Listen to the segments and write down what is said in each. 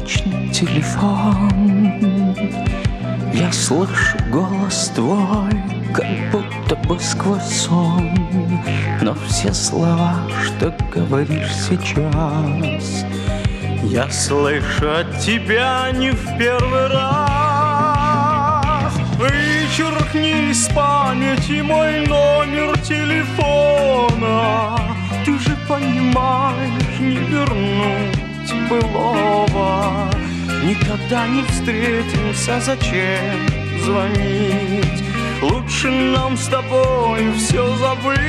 беззвучный телефон. Я слышу голос твой, как будто бы сквозь сон, но все слова, что говоришь сейчас, я слышу от тебя не в первый раз. Вычеркни из памяти мой номер телефона. Ты же понимаешь, не вернуть былого. Никогда не встретимся, зачем звонить? Лучше нам с тобой все забыть.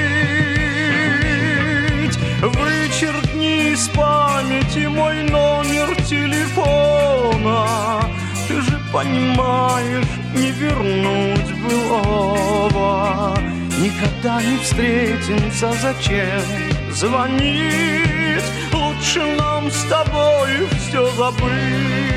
Вычеркни из памяти мой номер телефона. Ты же понимаешь, не вернуть былого. Никогда не встретимся, зачем звонить? Лучше нам с тобой все забыть.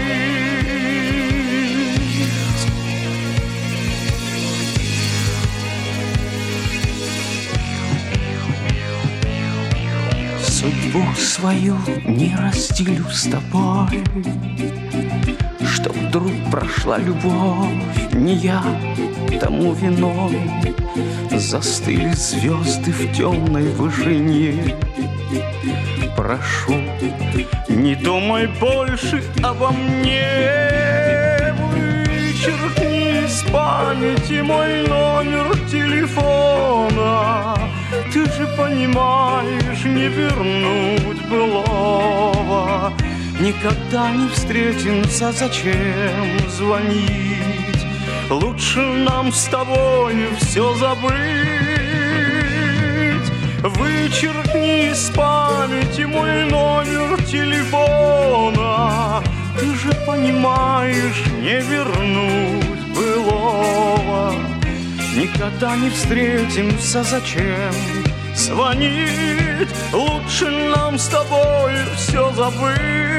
Судьбу свою не разделю с тобой, что вдруг прошла любовь, не я тому виной. Застыли звезды в темной вышине. Прошу, не думай больше обо мне. Вычеркни из памяти мой номер телефона. Ты же понимаешь, не вернуть былого. Никогда не встретимся, зачем звонить? Лучше нам с тобой все забыть. Вычеркни из памяти мой номер телефона. Ты же понимаешь, не вернуть былого. Никогда не встретимся, зачем звонить? Лучше нам с тобой все забыть.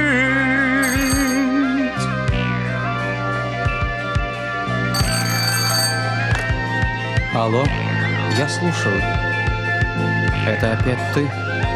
Алло, я слушаю. Это опять ты?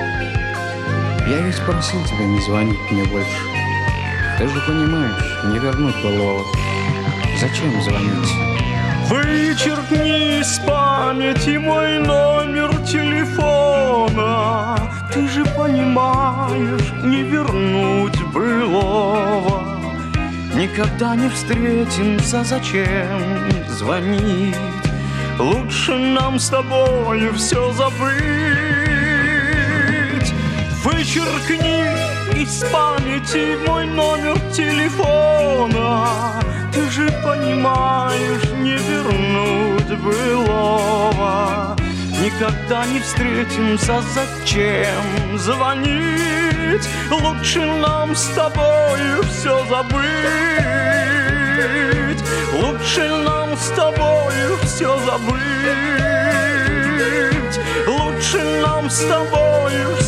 Я ведь просил тебя не звонить мне больше. Ты же понимаешь, не вернуть былого. Зачем звонить? Вычеркни из памяти мой номер телефона. Ты же понимаешь, не вернуть былого. Никогда не встретимся, зачем звонить? Лучше нам с тобой все забыть. Вычеркни из памяти мой номер телефона. Ты же понимаешь, не вернуть былого. Никогда не встретимся, зачем звонить? Лучше нам с тобой все забыть. Лучше нам с тобой все забыть. Лучше нам с тобой